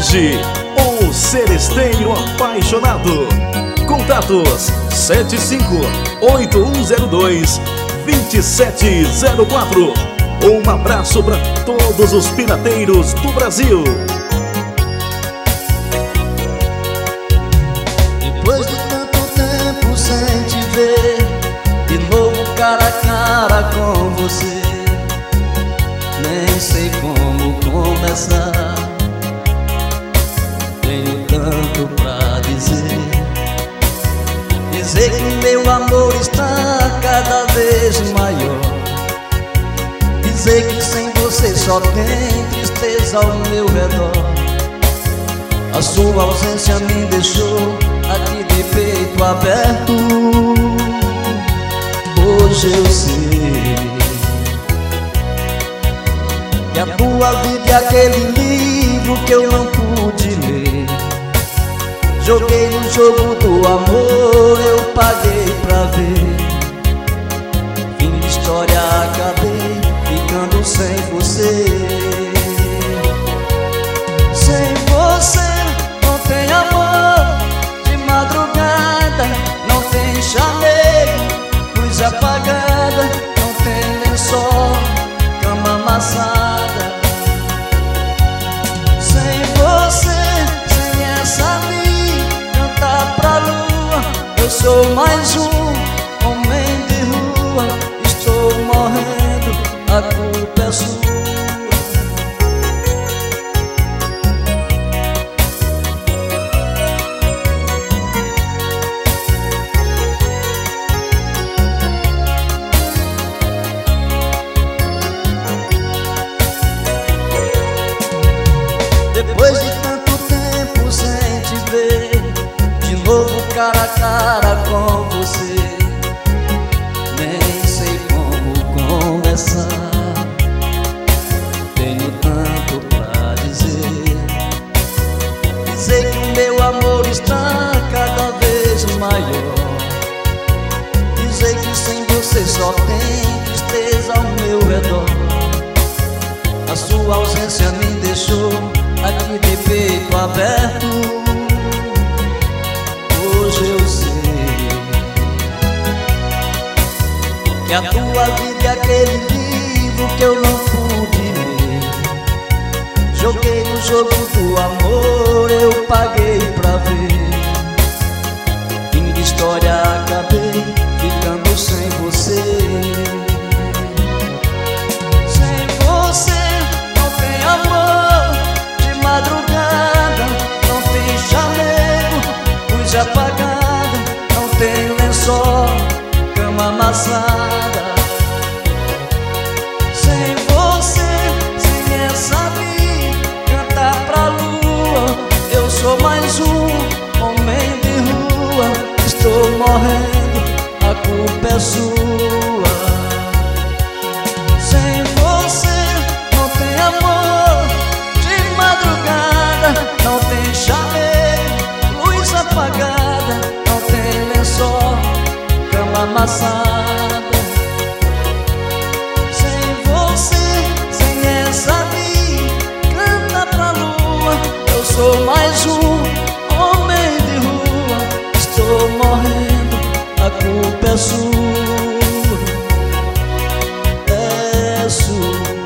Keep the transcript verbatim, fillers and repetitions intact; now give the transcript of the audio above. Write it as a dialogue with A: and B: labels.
A: Jorge, o seresteiro apaixonado. Contatos sete cinco oito um zero dois dois sete zero quatro. Um abraço para todos os pirateiros do Brasil.
B: Depois de tanto tempo sem te ver, de novo cara a cara com você, nem sei como começar. Tenho tanto pra dizer, dizer que meu amor está cada vez maior, dizer que sem você só tem tristeza ao meu redor. A sua ausência me deixou aqui de peito aberto. Hoje eu sei que a tua vida é aquele livro que eu não pude ler. Joguei no jogo do amor, eu paguei pra ver. Fim de história, acabei ficando sem você. Sem você não tem amor, de madrugada não tem chamego, luz apagada, não tem lençol, cama amassada. Sem você, sem essa vida, cantar pra lua, eu sou mais um homem de rua. Estou morrendo, a culpa é sua. Depois de tanto tempo sem te ver, de novo cara a cara com você, nem sei como começar. Tenho tanto pra dizer, dizer que o meu amor está cada vez maior, dizer que sem você só tem tristeza ao meu redor. A sua ausência me deixou aqui de peito aberto. Hoje eu sei que a tua vida é aquele livro que eu não pude ler. Joguei no jogo do amor, eu paguei pra ver. Fim de história, acabei ficando sem você. Sem você não tem amor, de madrugada não tem chamego, luz apagada, não tem lençol, cama amassada. Sem você, sem essa vida, cantar pra lua, eu sou mais um homem de rua. Estou morrendo, a culpa é sua.